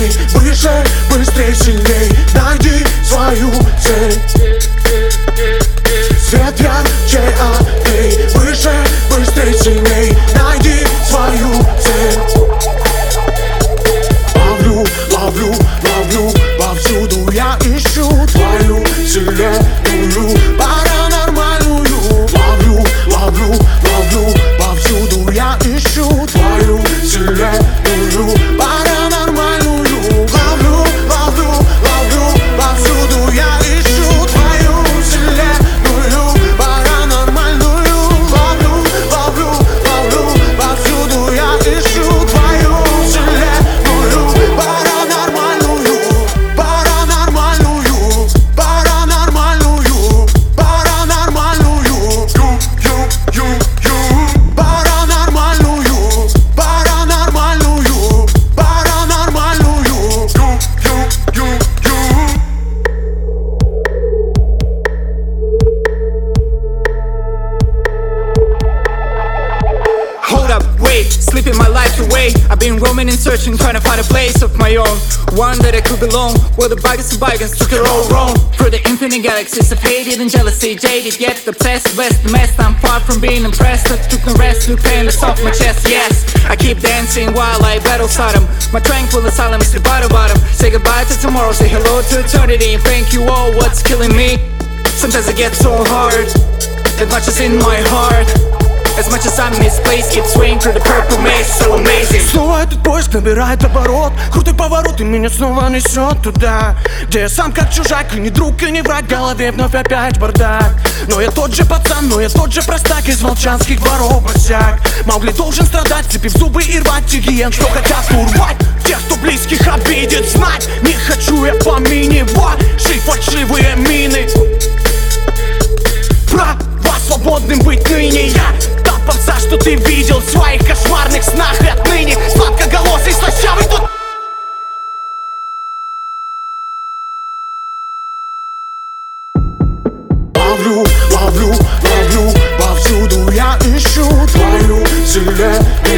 Эй, выше, быстрей, сильней, найди свою цель. Свет ярче, эй, выше, быстрей, сильней, найди свою цель. Ловлю, ловлю, ловлю, повсюду я ищу твою вселенную паранормальную. Ловлю, ловлю, ловлю, повсюду я ищу твою вселенную паранормальную. Ловлю, ловлю, ловлю, повсюду я ищу твою вселенную паранормальную. Ловлю, ловлю, ловлю, повсюду я ищу твою вселенную паранормальную. Паранормальную, паранормальную, паранормальную. Паранормальную, паранормальную, паранормальную. Hold up, wait, sleeping my life away. I've been roaming and searching, trying to find a place of my own, one that I could belong. Where the bygones took it all wrong. Through the infinite galaxies of hated and jealousy, jaded yet obsessed, west the mess. I'm far from being impressed. I took no rest, new painless off my chest. Yes, I keep dancing while I battle Sodom. My tranquil asylum is the bottom. Say goodbye to tomorrow, say hello to eternity, and thank you all. What's killing me? Sometimes it gets so hard. As much as in my heart, as much as I'm misplaced, keep swaying through the purple maze, so amazing. Снова этот поиск набирает оборот, крутой поворот, и меня снова несет туда, где я сам как чужак, и не друг, и не враг, в голове вновь опять бардак. Но я тот же пацан, но я тот же простак из волчанских дворов босяк. Маугли должен страдать, цепив зубы и рвать те гиен, что хотят урвать тех, кто близких обидит. Знать не хочу я по мини, ваши фальшивые мины. Права свободным быть ныне я. Попса, что ты видел в своих кошмарных снах, и отныне сладкоголосый, слащавый тут. Ловлю, ловлю, ловлю, повсюду я ищу твою вселенную